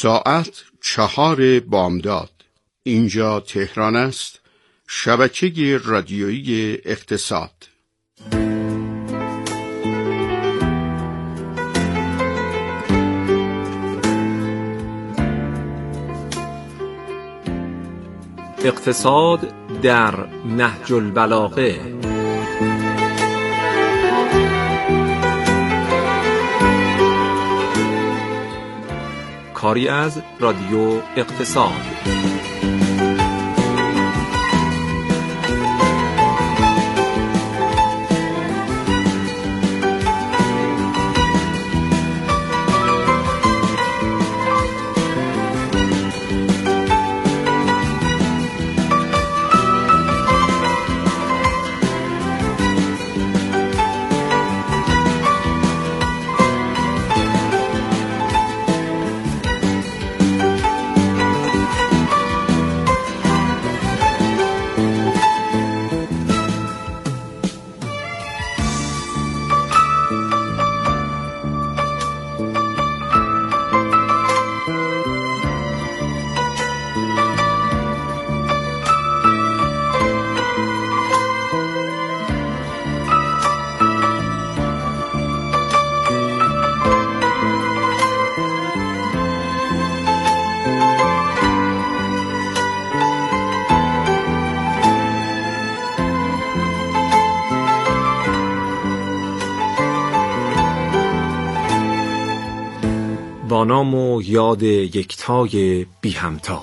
ساعت 4 بامداد. اینجا تهران است، شبکه رادیویی اقتصاد. اقتصاد در نهج البلاغه. کاری از رادیو اقتصاد. با نام و یاد یکتای بی همتا.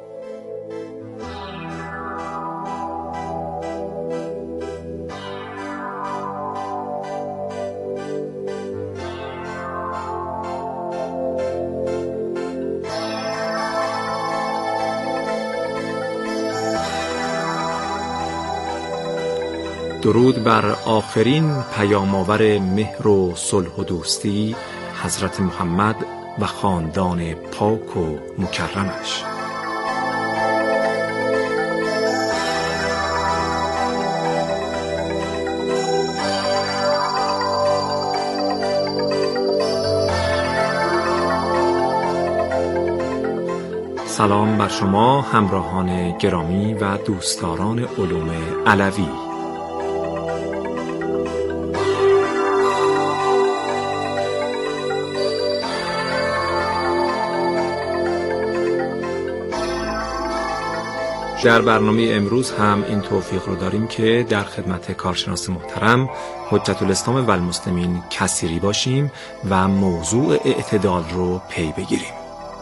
درود بر آخرین پیام‌آور مهر و صلح و دوستی، حضرت محمد و خاندان پاک و مکرمش. سلام بر شما همراهان گرامی و دوستداران علوم علوی. در برنامه امروز هم این توفیق رو داریم که در خدمت کارشناس محترم حجت الاسلام و المسلمین کثیری باشیم و موضوع اعتدال رو پی بگیریم.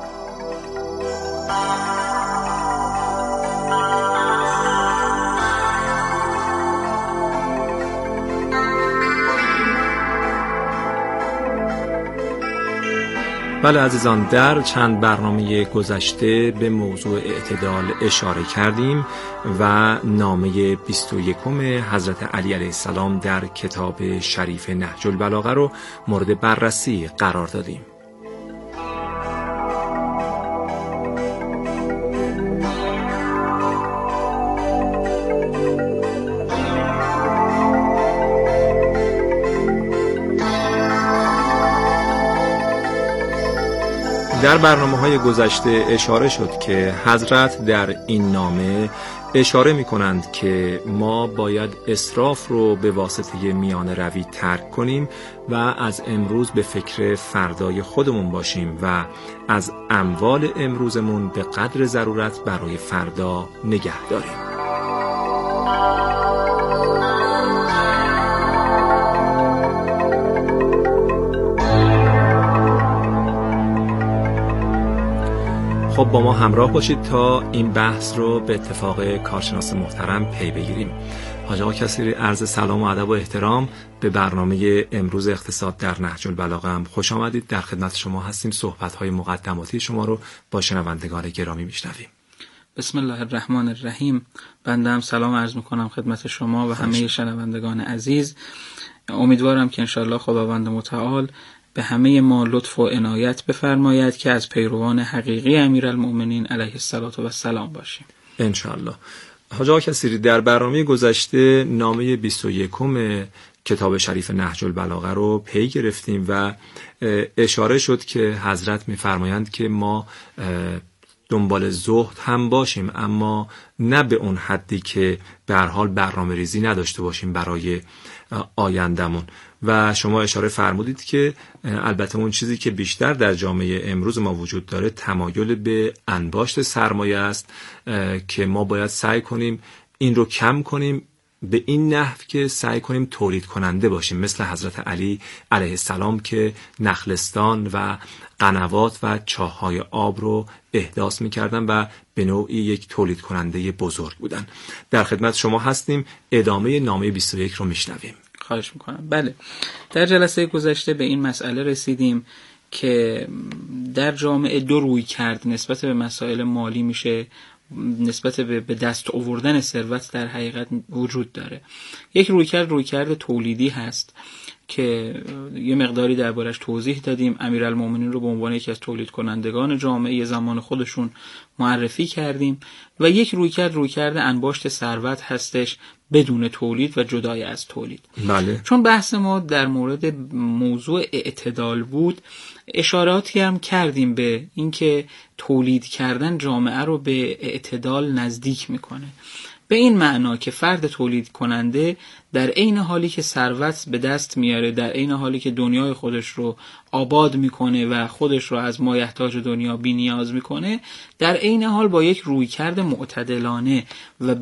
بله عزیزان، در چند برنامه گذشته به موضوع اعتدال اشاره کردیم و نامه 21 حضرت علی علیه السلام در کتاب شریف نهج البلاغه رو مورد بررسی قرار دادیم. در برنامه‌های گذشته اشاره شد که حضرت در این نامه اشاره می‌کنند که ما باید اسراف رو به واسطه میانه روی ترک کنیم و از امروز به فکر فردای خودمون باشیم و از اموال امروزمون به قدر ضرورت برای فردا نگه داریم. خب با ما همراه باشید تا این بحث رو به اتفاق کارشناس محترم پی بگیریم. حاج آقا کثیری، عرض سلام و ادب و احترام به برنامه امروز اقتصاد در نهج البلاغه هم خوش آمدید. در خدمت شما هستیم، صحبت‌های مقدماتی شما رو با شنوندگان گرامی میشنویم. بسم الله الرحمن الرحیم. بنده هم سلام عرض میکنم خدمت شما و همه شنوندگان عزیز. امیدوارم که انشالله خداوند متعال به همه ما لطف و عنایت بفرماید که از پیروان حقیقی امیرالمؤمنین علیه السلام باشیم انشالله. حاج آقا کثیری، در برنامه گذشته نامه 21 کتاب شریف نهج البلاغه رو پی گرفتیم و اشاره شد که حضرت می‌فرمایند که ما دنبال زهد هم باشیم، اما نه به اون حدی که به هر حال برنامه‌ریزی نداشته باشیم برای آیندمون. و شما اشاره فرمودید که البته اون چیزی که بیشتر در جامعه امروز ما وجود داره تمایل به انباشت سرمایه است که ما باید سعی کنیم این رو کم کنیم به این نحو که سعی کنیم تولید کننده باشیم، مثل حضرت علی علیه السلام که نخلستان و قنوات و چاه‌های آب رو احداث می‌کردن و به نوعی یک تولید کننده بزرگ بودن. در خدمت شما هستیم، ادامه نامه 21 رو میشنویم. خواهش میکنم. بله، در جلسه گذشته به این مسئله رسیدیم که در جامعه دو روی کرد نسبت به مسائل مالی میشه نسبت به دست آوردن ثروت در حقیقت وجود داره. یک رویکرد تولیدی هست که یه مقداری دربارش توضیح دادیم. امیرالمومنین رو به عنوان یکی از تولید کنندگان جامعه زمان خودشون معرفی کردیم و یک رویکرد انباشت ثروت هستش بدون تولید و جدای از تولید. بله. چون بحث ما در مورد موضوع اعتدال بود، اشاراتی هم کردیم به اینکه تولید کردن جامعه رو به اعتدال نزدیک میکنه، به این معنا که فرد تولید کننده در عین حالی که ثروت به دست میاره، در عین حالی که دنیای خودش رو آباد میکنه و خودش رو از مایحتاج دنیا بی نیاز میکنه، در عین حال با یک رویکرد معتدلانه و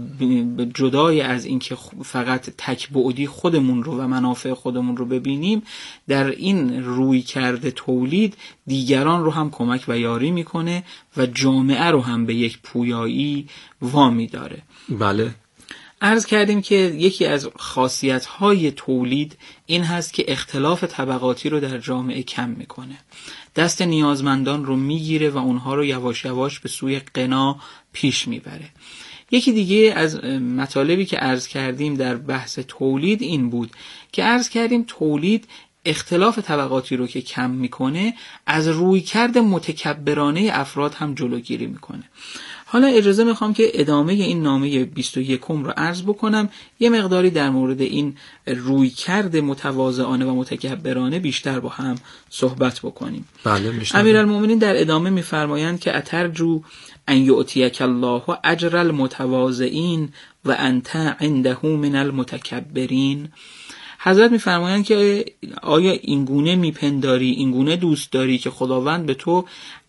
جدای از اینکه فقط تک‌بعدی خودمون رو و منافع خودمون رو ببینیم، در این رویکرد تولید دیگران رو هم کمک و یاری میکنه و جامعه رو هم به یک پویایی وامی داره. بله. عرض کردیم که یکی از خاصیت‌های تولید این هست که اختلاف طبقاتی رو در جامعه کم میکنه، دست نیازمندان رو میگیره و اونها رو یواش یواش به سوی غنا پیش میبره. یکی دیگه از مطالبی که عرض کردیم در بحث تولید این بود که عرض کردیم تولید اختلاف طبقاتی رو که کم میکنه، از رویکرد متکبرانه افراد هم جلوگیری میکنه. حالا اجازه میخوام که ادامه این نامه 21 رو عرض بکنم، یه مقداری در مورد این رویکرد متواضعانه و متکبرانه بیشتر با هم صحبت بکنیم. بله میشنم. امیرالمومنین در ادامه میفرمایند که اترجو ان یؤتیک الله اجر المتواضعین و انت عنده من المتکبرین. حضرت میفرمایند که آیا اینگونه میپنداری، اینگونه دوست داری که خداوند به تو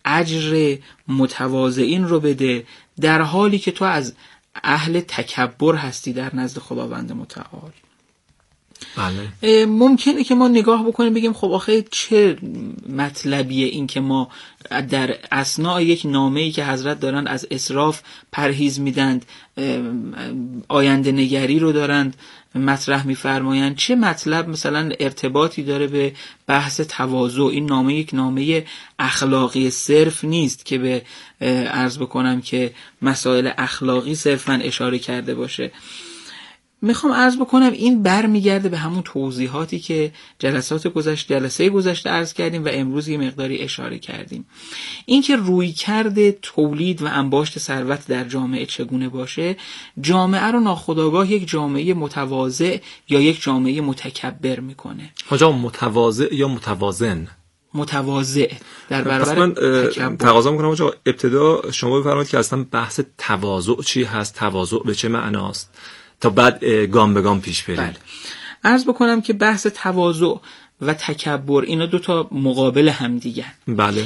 اجر متواضعین رو بده در حالی که تو از اهل تکبر هستی در نزد خداوند متعال؟ بله. ممکنه که ما نگاه بکنیم بگیم خب آخه چه مطلبیه این که ما در اثناء یک نامه‌ای که حضرت دارند از اسراف پرهیز میدند، آینده نگری رو دارند مطرح میفرمایند، چه مطلب مثلا ارتباطی داره به بحث تواضع؟ این نامه یک نامه اخلاقی صرف نیست که به عرض بکنم که مسائل اخلاقی صرفاً اشاره کرده باشه. میخوام عرض بکنم این برمیگرده به همون توضیحاتی که جلسه گذشته عرض کردیم و امروز یه مقداری اشاره کردیم. این که رویکرد تولید و انباشت ثروت در جامعه چگونه باشه، جامعه رو ناخودآگاه یک جامعه متواضع یا یک جامعه متکبر میکنه. حاجا متواضع یا متوازن؟ متواضع در برابر تکبر. تقاضا میکنم آقا ابتدا شما بفرمایید که اصلا بحث تواضع چی هست، تواضع به چه معناست، تا بعد گام به گام پیش بریم. بله. عرض بکنم که بحث تواضع و تکبر اینا دوتا مقابل هم دیگه. بله.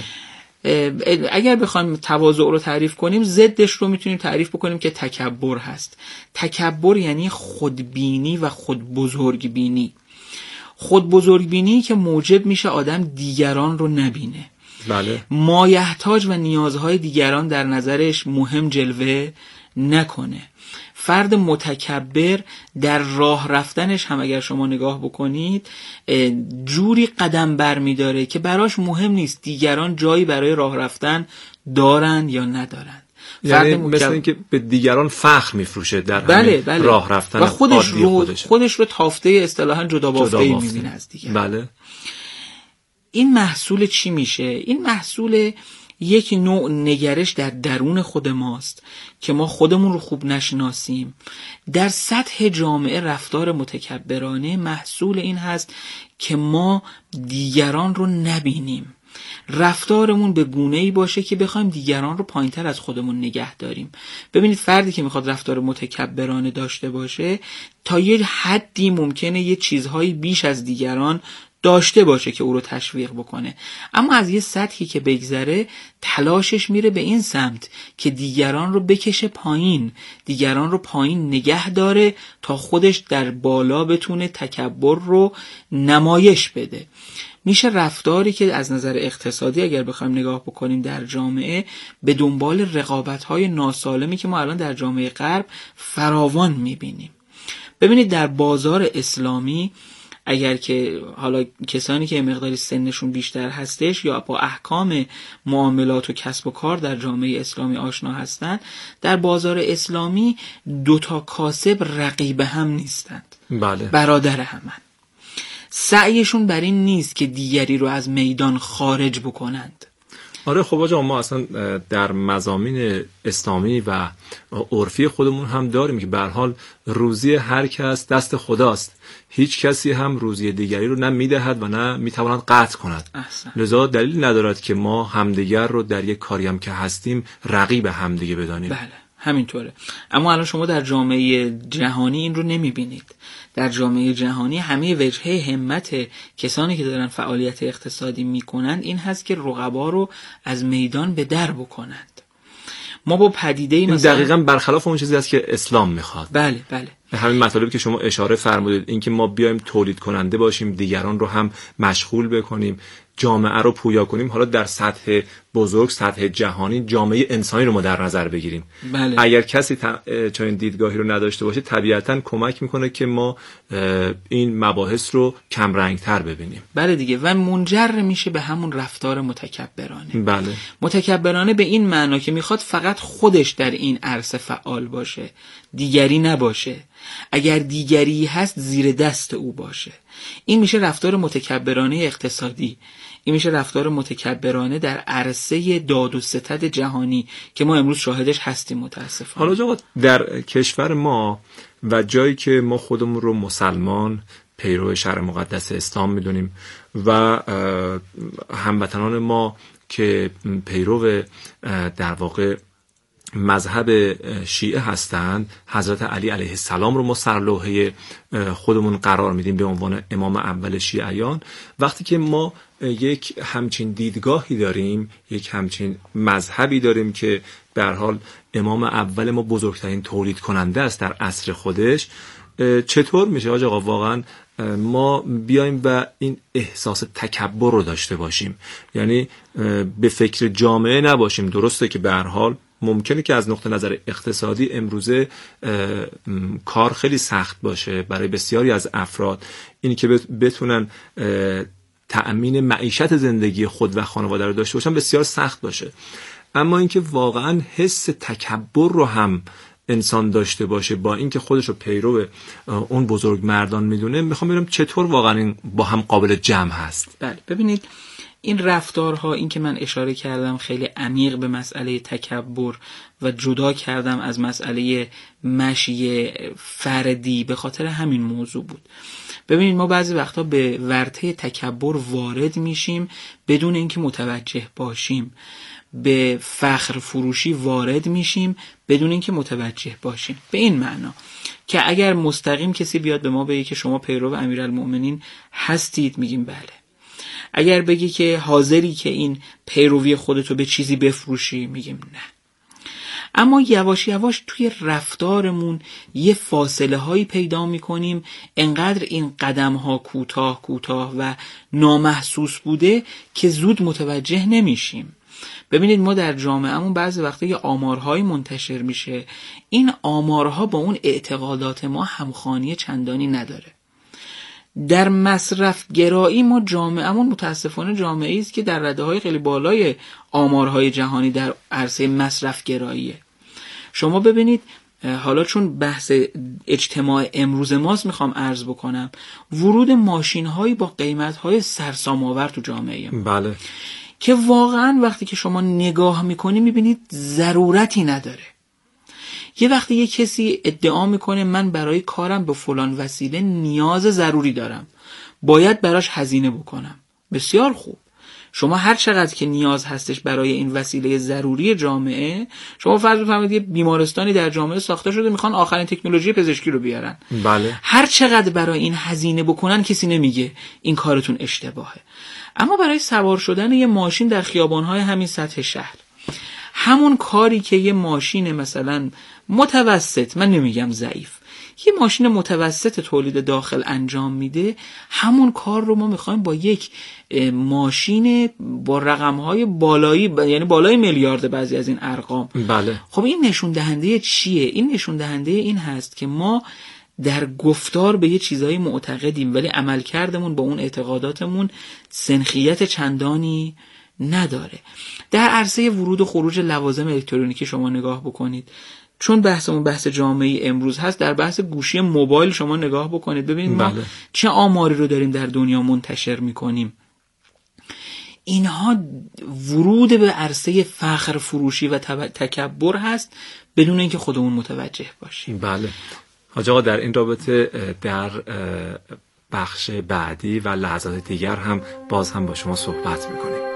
اگر بخوایم تواضع رو تعریف کنیم، ضدش رو میتونیم تعریف بکنیم که تکبر هست. تکبر یعنی خودبینی و خودبزرگبینی. خودبزرگبینی که موجب میشه آدم دیگران رو نبینه. بله. مایحتاج و نیازهای دیگران در نظرش مهم جلوه نکنه. فرد متکبر در راه رفتنش هم اگر شما نگاه بکنید جوری قدم بر می داره که براش مهم نیست دیگران جایی برای راه رفتن دارن یا ندارن. یعنی مثل اینکه به دیگران فخر میفروشه در بله. راه رفتن و خودش رو تافته اصطلاحاً جدا بافته می‌بینه از دیگران. بله. این محصول چی میشه؟ این محصول یک نوع نگرش در درون خود ماست که ما خودمون رو خوب نشناسیم. در سطح جامعه رفتار متکبرانه محصول این هست که ما دیگران رو نبینیم، رفتارمون به گونه‌ای باشه که بخوایم دیگران رو پایین‌تر از خودمون نگه داریم. ببینید فردی که میخواد رفتار متکبرانه داشته باشه تا یه حدی ممکنه یه چیزهایی بیش از دیگران داشته باشه که او رو تشویق بکنه، اما از یه سطحی که بگذره تلاشش میره به این سمت که دیگران رو بکشه پایین، دیگران رو پایین نگه داره تا خودش در بالا بتونه تکبر رو نمایش بده. میشه رفتاری که از نظر اقتصادی اگر بخوایم نگاه بکنیم در جامعه به دنبال رقابت‌های ناسالمی که ما الان در جامعه غرب فراوان میبینیم. ببینید در بازار اسلامی اگر که حالا کسانی که مقداری سنشون بیشتر هستش یا با احکام معاملات و کسب و کار در جامعه اسلامی آشنا هستند، در بازار اسلامی دوتا کاسب رقیب هم نیستند. بله. برادر همن. سعیشون بر این نیست که دیگری رو از میدان خارج بکنند. آره خب آقا ما اصلا در مضامین اسلامی و عرفی خودمون هم داریم که به هر حال روزی هر کس دست خداست، هیچ کسی هم روزی دیگری رو نه میدهد و نه میتواند قطع کند. لذا دلیل ندارد که ما همدیگر رو در یک کاری هم که هستیم رقیب همدیگه بدانیم. بله همینطوره. اما الان شما در جامعه جهانی این رو نمیبینید. در جامعه جهانی همه وجهه همت کسانی که دارن فعالیت اقتصادی میکنند این هست که رقبا رو از میدان به در بکنند. ما با پدیده‌ای مثلا دقیقاً برخلاف اون چیزی است که اسلام میخواد. بله بله. همین مطالبی که شما اشاره فرمودید، این که ما بیایم تولید کننده باشیم، دیگران رو هم مشغول بکنیم، جامعه رو پویا کنیم، حالا در سطح بزرگ، سطح جهانی، جامعه انسانی رو ما در نظر بگیریم. بله. اگر کسی چنین دیدگاهی رو نداشته باشه طبیعتاً کمک میکنه که ما این مباحث رو کم رنگ‌تر ببینیم. بله دیگه، و منجر میشه به همون رفتار متکبرانه. بله. متکبرانه به این معنا که میخواد فقط خودش در این عرصه فعال باشه، دیگری نباشه. اگر دیگری هست زیر دست او باشه. این میشه رفتار متکبرانه اقتصادی. این میشه رفتار متکبرانه در عرصه داد و ستد جهانی که ما امروز شاهدش هستیم متاسفانه. حالا جواد در کشور ما و جایی که ما خودمون رو مسلمان پیرو شرع مقدس اسلام میدونیم و هموطنان ما که پیرو در واقع مذهب شیعه هستند، حضرت علی علیه السلام رو ما سرلوحه خودمون قرار میدیم به عنوان امام اول شیعیان. وقتی که ما یک همچین دیدگاهی داریم، یک همچین مذهبی داریم که به هر حال امام اول ما بزرگترین تولید کننده است در عصر خودش، چطور میشه آقا واقعا ما بیایم و این احساس تکبر رو داشته باشیم؟ یعنی به فکر جامعه نباشیم. درسته که به هر حال ممکنه که از نقطه نظر اقتصادی امروزه کار خیلی سخت باشه برای بسیاری از افراد، اینی که بتونن تأمین معیشت زندگی خود و خانواده رو داشته باشن بسیار سخت باشه، اما اینکه واقعا حس تکبر رو هم انسان داشته باشه با اینکه خودش رو پیرو اون بزرگ مردان میدونه، میخوام ببینم چطور واقعا این با هم قابل جمع هست. بله ببینید این رفتارها، این که من اشاره کردم خیلی عمیق به مسئله تکبر و جدا کردم از مسئله مشی فردی به خاطر همین موضوع بود. ببینید ما بعضی وقتا به ورطه تکبر وارد میشیم بدون اینکه متوجه باشیم، به فخر فروشی وارد میشیم بدون اینکه متوجه باشیم. به این معنا که اگر مستقیم کسی بیاد به ما بگه که شما پیرو امیرالمؤمنین هستید، میگیم بله. اگر بگی که حاضری که این پیروی خودتو به چیزی بفروشی، میگیم نه. اما یواش یواش توی رفتارمون یه فاصله هایی پیدا میکنیم، انقدر این قدم ها کوتاه و نامحسوس بوده که زود متوجه نمیشیم. ببینید ما در جامعهمون بعضی وقتا یه آمارهایی منتشر میشه، این آمارها با اون اعتقادات ما همخوانی چندانی نداره. در مصرف گرایی ما جامعهمون متاسفانه جامعه‌ای است که در رده‌های خیلی بالای آمارهای جهانی در عرصه مصرف گراییه. شما ببینید، حالا چون بحث اجتماع امروز ماست میخوام عرض بکنم، ورود ماشین‌هایی با قیمت‌های سرسام‌آور تو جامعه ما. بله. که واقعا وقتی که شما نگاه میکنی میبینید ضرورتی نداره. یه وقتی یه کسی ادعا میکنه من برای کارم به فلان وسیله نیاز ضروری دارم، باید براش هزینه بکنم. بسیار خوب، شما هر چقدر که نیاز هستش برای این وسیله ضروری جامعه، شما فرض بفرمایید یه بیمارستانی در جامعه ساخته شده، میخوان آخرین تکنولوژی پزشکی رو بیارن. بله. هر چقدر برای این هزینه بکنن کسی نمیگه این کارتون اشتباهه. اما برای سوار شدن یه ماشین در خیابان‌های همین سطح شهر، همون کاری که یه ماشین مثلا متوسط، من نمیگم ضعیف، یه ماشین متوسط تولید داخل انجام میده، همون کار رو ما میخوایم با یک ماشین با رقم‌های بالایی، یعنی بالای میلیارد بعضی از این ارقام. بله. خب این نشون دهنده چیه؟ این نشون دهنده این هست که ما در گفتار به یه چیزایی معتقدیم ولی عملکردمون با اون اعتقاداتمون سنخیت چندانی نداره. در عرصه ورود و خروج لوازم الکترونیکی شما نگاه بکنید، چون بحثمون بحث جامعه امروز هست، در بحث گوشی موبایل شما نگاه بکنید، ببینید ما چه آماری رو داریم در دنیا منتشر میکنیم. اینها ورود به عرصه فخر فروشی و تکبر هست بدون اینکه خودمون متوجه باشیم. بله. حاج آقا در این رابطه در بخش بعدی و لحظات دیگر هم باز هم با شما صحبت میکنیم.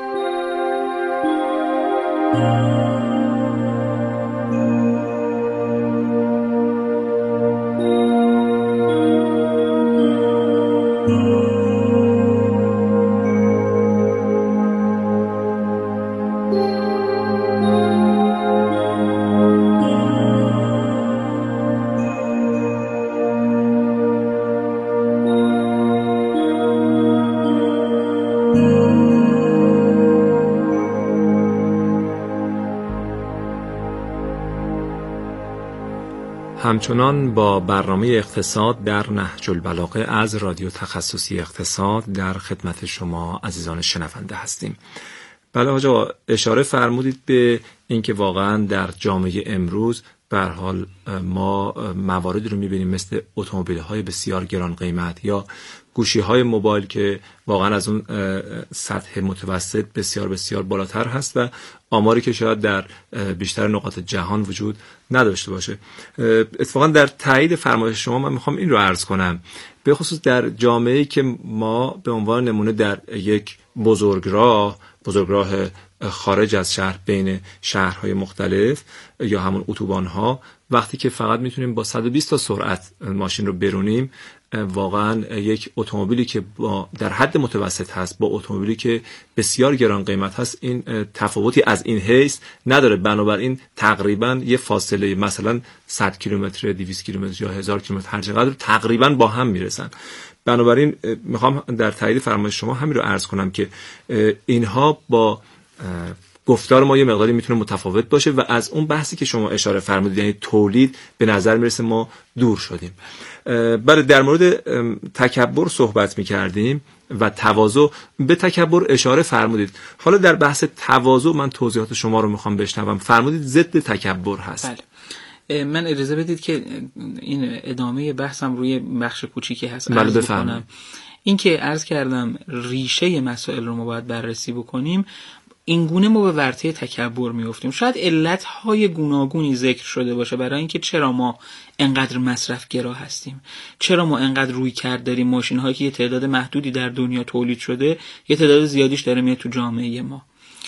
همچنان با برنامه اقتصاد در نهج البلاغه از رادیو تخصصی اقتصاد در خدمت شما عزیزان شنونده هستیم. بله حاج آقا، اشاره فرمودید به اینکه واقعا در جامعه امروز به هر حال ما مواردی رو می‌بینیم مثل اتومبیل‌های بسیار گران قیمت یا گوشی‌های موبایل که واقعا از اون سطح متوسط بسیار بسیار بالاتر هست و آماری که شاید در بیشتر نقاط جهان وجود نداشته باشه. اتفاقا در تایید فرمایش شما من میخوام این رو عرض کنم، به خصوص در جامعه‌ای که ما به عنوان نمونه در یک بزرگراه خارج از شهر بین شهرهای مختلف یا همون اتوبان‌ها، وقتی که فقط میتونیم با 120 تا سرعت ماشین رو برونیم، واقعا یک اتومبیلی که در حد متوسط هست با اتومبیلی که بسیار گران قیمت هست این تفاوتی از این حیث نداره. بنابراین تقریبا یه فاصله مثلا 100 کیلومتر 200 کیلومتر یا 1000 کیلومتر هر چقدر تقریبا با هم میرسن. بنابراین میخوام در تایید فرمایش شما همین رو عرض کنم که اینها با گفتار ما یه مقداری میتونه متفاوت باشه و از اون بحثی که شما اشاره فرمودید یعنی تولید به نظر میرسه ما دور شدیم. بله، در مورد تکبر صحبت میکردیم و تواضع، به تکبر اشاره فرمودید. حالا در بحث تواضع من توضیحات شما رو میخوام بشنوم. فرمودید ضد تکبر هست. بله. من اجازه بدید که این ادامه بحثم روی بخش کوچیکی هست عرض بکنم. این که عرض کردم ریشه مسائل رو ما باید بررسی بکنیم، این گونه ما به ورطه تکبر میافتیم. شاید علتهای گوناگونی ذکر شده باشه برای اینکه چرا ما انقدر مصرف گرا هستیم، چرا ما انقدر روی کرد داریم ماشین هایی که یه تعداد محدودی در دنیا تولید شده یه تعداد زیادیش داره میاد تو جامعه ما.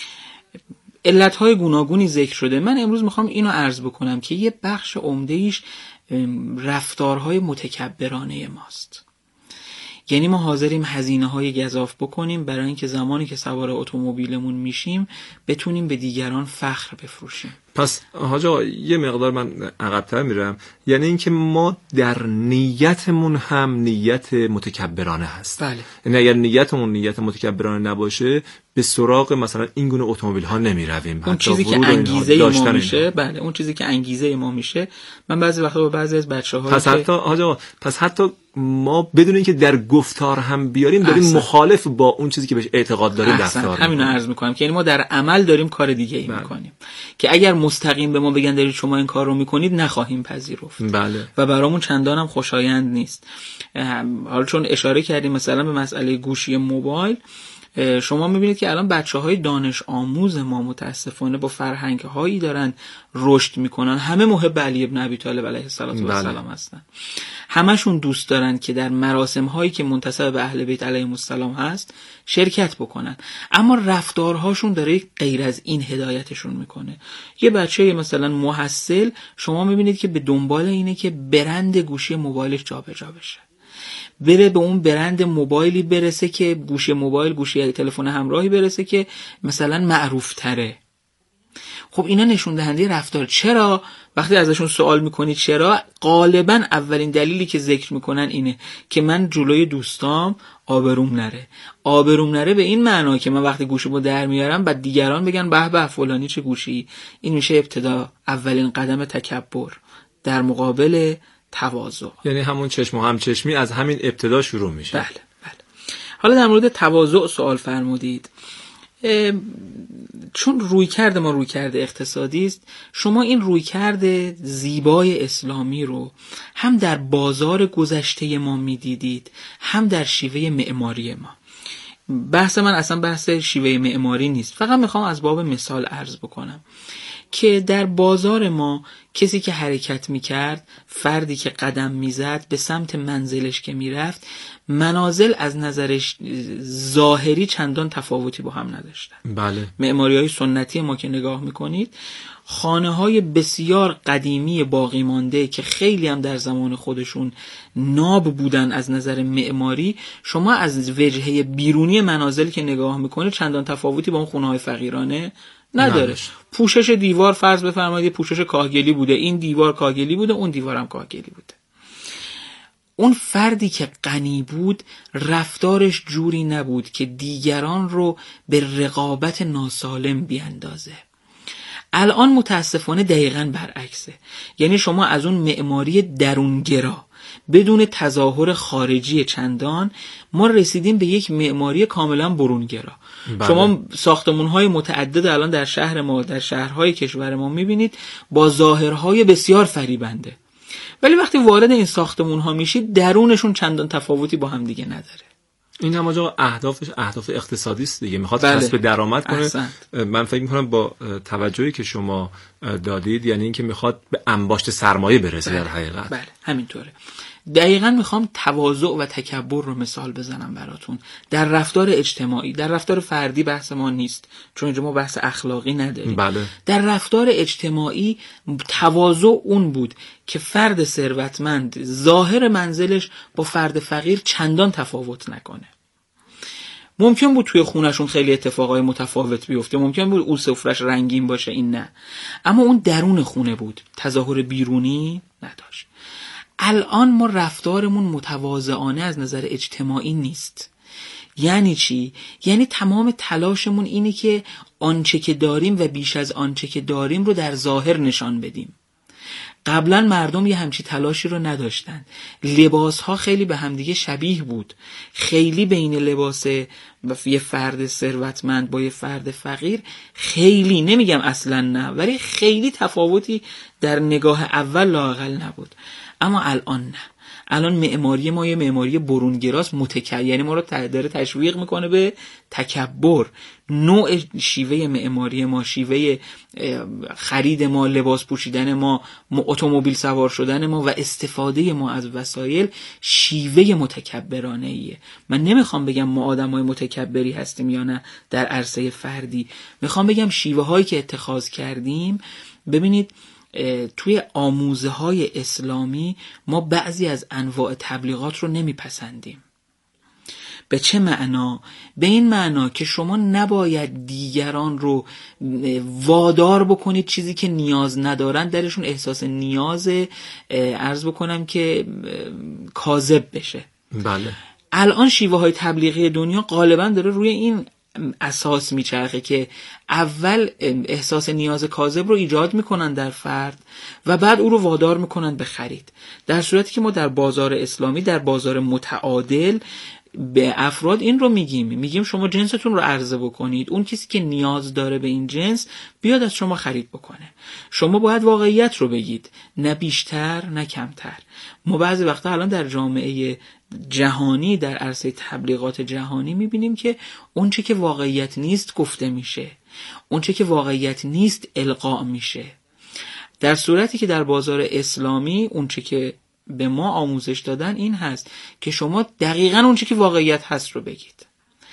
علتهای گوناگونی ذکر شده. من امروز میخوام اینو عرض بکنم که یه بخش عمده ایش رفتارهای متکبرانه ماست. یعنی ما حاضریم هزینه‌های گزاف بکنیم برای اینکه زمانی که سوار اتومبیلمون میشیم بتونیم به دیگران فخر بفروشیم. پس حاج آقا یه مقدار من عقب‌تر میرم، یعنی اینکه ما در نیتمون هم نیت متکبرانه هست. بله. یعنی اگر نیتمون نیت متکبرانه نباشه به سراغ مثلا این گونه اتومبیل ها نمی رویم. اون چیزی که انگیزه ما میشه، بله اون چیزی که انگیزه ما میشه. من بعضی وقتا با بعضی از بچه‌ها پس حتی ما بدون اینکه در گفتار هم بیاریم داریم مخالف با اون چیزی که بهش اعتقاد داریم رفتار. همینو عرض می‌کنم که یعنی ما در عمل داریم کار دیگه ای می‌کنیم که اگر مستقیم به ما بگن دارید شما این کار رو می‌کنید نخواهیم پذیرفت. بله. و برامون چندان هم خوشایند نیست. حالا چون اشاره کردیم مثلا به مسئله گوشی موبایل، شما میبینید که الان بچه‌های دانش آموز ما متاسفانه با فرهنگ‌هایی دارن رشد میکنن، همه محب علی ابن ابی طالب علیه السلام هستن، همشون دوست دارن که در مراسم‌هایی که منتسب به اهل بیت علیهم السلام هست شرکت بکنن، اما رفتارهاشون داره غیر از این هدایتشون میکنه. یه بچه مثلا محصل شما میبینید که به دنبال اینه که برند گوشی موبایلش جابجا بشه، بره به اون برند موبایلی برسه که گوشی تلفن همراهی برسه که مثلا معروف تره. خب اینا نشون دهنده رفتار. چرا؟ وقتی ازشون سوال میکنید چرا، غالبا اولین دلیلی که ذکر میکنن اینه که من جلوی دوستام آبروم نره به این معنا که من وقتی گوشیمو در میارم بعد دیگران بگن به به فلانی چه گوشی. این میشه ابتدا اولین قدم تکبر در مقابل تواضع. یعنی همون چشم و همچشمی از همین ابتدا شروع میشه. بله. حالا در مورد تواضع سوال فرمودید. چون رویکرد ما رویکرد اقتصادی است، شما این رویکرد زیبای اسلامی رو هم در بازار گذشته ما میدیدید، هم در شیوه معماری ما. بحث من اصلا بحث شیوه معماری نیست، فقط میخوام از باب مثال عرض بکنم که در بازار ما کسی که حرکت میکرد، فردی که قدم میزد به سمت منزلش که میرفت، منازل از نظرش ظاهری چندان تفاوتی با هم نداشتن. بله. معماری‌های سنتی ما که نگاه میکنید، خانه‌های بسیار قدیمی باقی مانده که خیلی هم در زمان خودشون ناب بودن از نظر معماری، شما از وجهه بیرونی منازل که نگاه میکنید چندان تفاوتی با اون خونه‌های فقیرانه نداره. پوشش دیوار فرض بفرمایید پوشش کاهگلی بوده، این دیوار کاهگلی بوده، اون دیوار هم کاهگلی بوده. اون فردی که غنی بود رفتارش جوری نبود که دیگران رو به رقابت ناسالم بیاندازه. الان متاسفانه دقیقاً برعکسه. یعنی شما از اون معماری درونگرا بدون تظاهر خارجی چندان، ما رسیدیم به یک معماری کاملا برونگرا. بله. شما ساختمان‌های متعدد الان در شهر ما، در شهرهای کشور ما می‌بینید با ظاهرهای بسیار فریبنده، ولی وقتی وارد این ساختمان‌ها میشید درونشون چندان تفاوتی با هم دیگه نداره. این هم آقا اهداف اقتصادی است دیگه، میخواد بله. کسب درآمد کنه. احسنت. من فکر میکنم با توجهی که شما دادید یعنی این که میخواد به انباشت سرمایه برسه. بله. در حقیقت بله همینطوره. دقیقاً میخوام تواضع و تکبر رو مثال بزنم براتون در رفتار اجتماعی. در رفتار فردی بحث ما نیست چون اینجا ما بحث اخلاقی نداریم. بله. در رفتار اجتماعی تواضع اون بود که فرد ثروتمند ظاهر منزلش با فرد فقیر چندان تفاوت نکنه. ممکن بود توی خونشون خیلی اتفاقای متفاوت بیفته، ممکن بود اون سفرش رنگین باشه، این نه، اما اون درون خونه بود، تظاهر بیرونی نداشت. الان ما رفتارمون متواضعانه از نظر اجتماعی نیست. یعنی چی؟ یعنی تمام تلاشمون اینه که آنچه که داریم و بیش از آنچه که داریم رو در ظاهر نشان بدیم. قبلا مردم یه همچی تلاشی رو نداشتن. لباسها خیلی به همدیگه شبیه بود. خیلی بین لباس یه فرد ثروتمند با یه فرد فقیر خیلی، نمیگم اصلا نه، ولی خیلی تفاوتی در نگاه اول لااقل نبود. اما الان نه. الان معماری ما یه معماری برونگراست، یعنی ما رو داره تشویق میکنه به تکبر. نوع شیوه معماری ما، شیوه خرید ما، لباس پوشیدن ما، اتومبیل سوار شدن ما و استفاده ما از وسایل شیوه متکبرانه ایه. من نمیخوام بگم ما آدمای متکبری هستیم یا نه در عرصه فردی، میخوام بگم شیوه هایی که اتخاذ کردیم. ببینید توی آموزه های اسلامی ما بعضی از انواع تبلیغات رو نمیپسندیم. به چه معنا؟ به این معنا که شما نباید دیگران رو وادار بکنید چیزی که نیاز ندارن درشون احساس نیاز عرض بکنم که کاذب بشه. بله. الان شیوه های تبلیغی دنیا غالبا داره روی این اساس میچرخه که اول احساس نیاز کاذب رو ایجاد میکنن در فرد و بعد او رو وادار میکنن به خرید، در صورتی که ما در بازار اسلامی، در بازار متعادل، به افراد این رو میگیم شما جنستون رو عرضه بکنید، اون کسی که نیاز داره به این جنس بیاد از شما خرید بکنه. شما باید واقعیت رو بگید، نه بیشتر نه کمتر. ما بعضی وقتا الان در جامعه جهانی، در عرصه تبلیغات جهانی میبینیم که اون چه که واقعیت نیست گفته میشه، اون چه که واقعیت نیست القا میشه، در صورتی که در بازار اسلامی اون چه که به ما آموزش دادن این هست که شما دقیقاً اون چه که واقعیت هست رو بگید،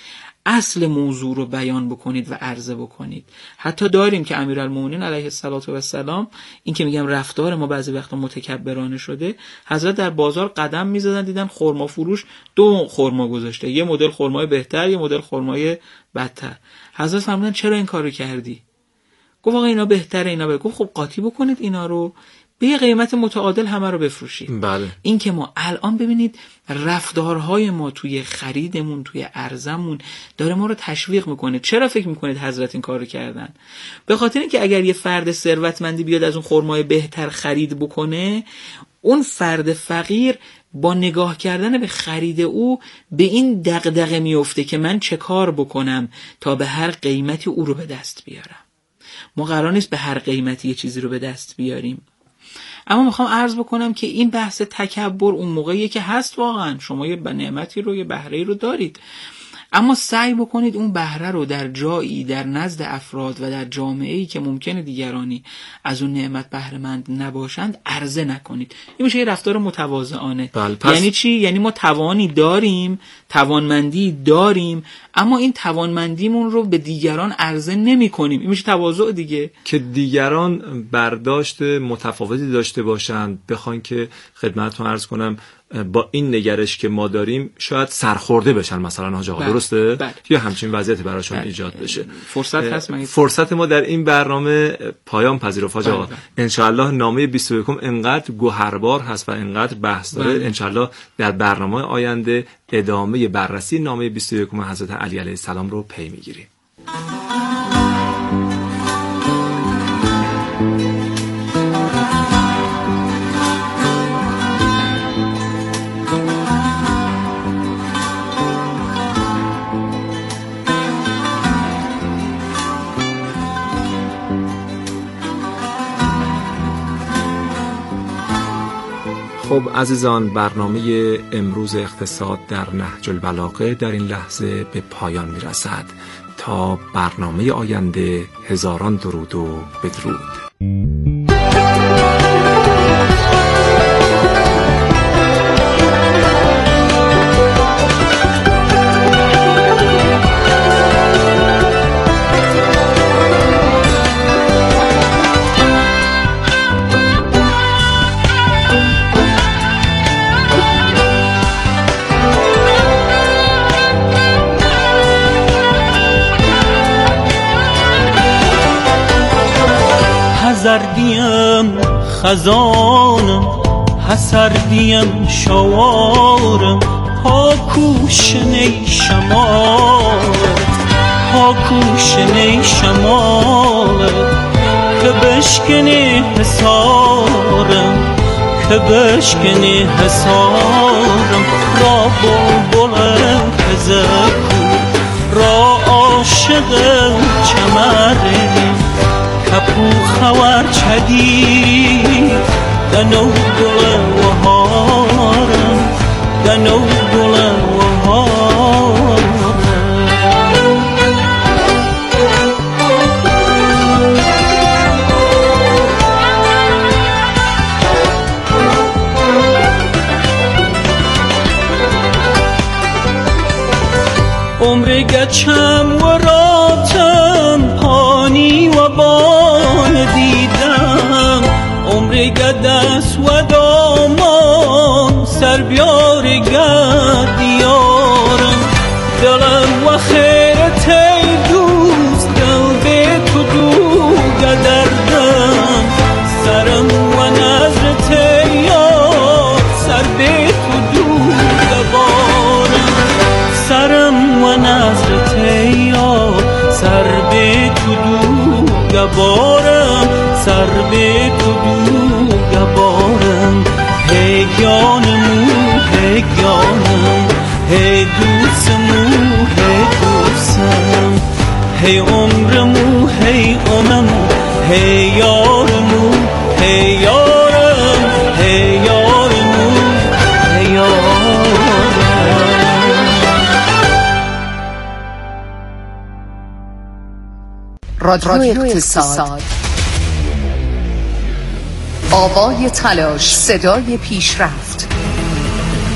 اصل موضوع رو بیان بکنید و عرضه بکنید. حتی داریم که امیرالمومنین علیه السلام این که میگم رفتار ما بعضی وقتا متکبرانه شده، حضرت در بازار قدم میزدن دیدن خرما فروش 2 خرما گذاشته، یه مدل خرمای بهتر، یه مدل خرمای بدتر. حضرت فرمودن چرا این کارو کردی؟ گفت آقا اینا بهتره، اینا گفت خب قاطی بکنید اینا رو به یه قیمت متعادل همه رو بفروشید. بله. این که ما الان ببینید رفتارهای ما توی خریدمون، توی ارزمون داره ما رو تشویق میکنه. چرا فکر میکنید حضرت این کار رو کردن؟ به خاطر اینکه اگر یه فرد ثروتمندی بیاد از اون خرمای بهتر خرید بکنه، اون فرد فقیر با نگاه کردن به خرید او به این دغدغه میفته که من چه کار بکنم تا به هر قیمتی او رو به دست بیارم. ما قرار نیست به هر قیمتی یه چیزی رو به دست بیاریم. اما میخوام عرض بکنم که این بحث تکبر اون موقعیه که هست واقعا شما یه نعمتی رو، یه بهره‌ای رو دارید، اما سعی بکنید اون بهره رو در جایی، در نزد افراد و در جامعه‌ای که ممکنه دیگرانی از اون نعمت بهره مند نباشند عرضه نکنید. این میشه یه رفتار متواضعانه. یعنی چی؟ یعنی ما توانی داریم، توانمندی داریم، اما این توانمندیمون رو به دیگران عرضه نمی‌کنیم. این میشه تواضع دیگه، که دیگران برداشت متفاوتی داشته باشند، بخوان که خدمتتون عرض کنم با این نگرش که ما داریم شاید سرخورده بشن مثلا حاج آقا. درسته؟ یا همچین وضعیتی براشون ایجاد بشه. فرصت هست مگه؟ فرصت ما در این برنامه پایان پذیرفت حاج آقا. ان شاء الله نامه 21 انقدر گوهربار هست و انقدر بحث داره، ان شاء الله در برنامه آینده ادامه بررسی نامه 21 حضرت علی علیه السلام رو پی میگیریم. خب عزیزان، برنامه امروز اقتصاد در نهج البلاغه در این لحظه به پایان میرسد. تا برنامه آینده هزاران درود و بدرود. زردیم خزانم، حسردیم شوارم، پاکوشنی شمارم، پاکوشنی شمارم، که بشکنی حسارم، که بشکنی حسارم، را بلبل کزکو، را عاشق چمرم، کپو خوار چدی دنو گل وهارم، دنو گل وهارم. عمر گچم و راتم پانی و بان دیدم، عمر گدس و دامان سر بیار گدیارم، دلم و خیرت ای دوست دل به تو دوگه دردم، سرم و نظرت ای یار سر به تو دوگه بارم، سرم و نظرت ای یار سر به تو دوگه بارم، سر به تو دوگه بارم. هی جانم، هی جانم، هی دوستمو هی دوستم، هی عمرمو هی عمرمو، هی یارمو هی یارم، هی یارمو هی یارم. رادیو اقتصاد، آوای تلاش، صدای پیشرفت.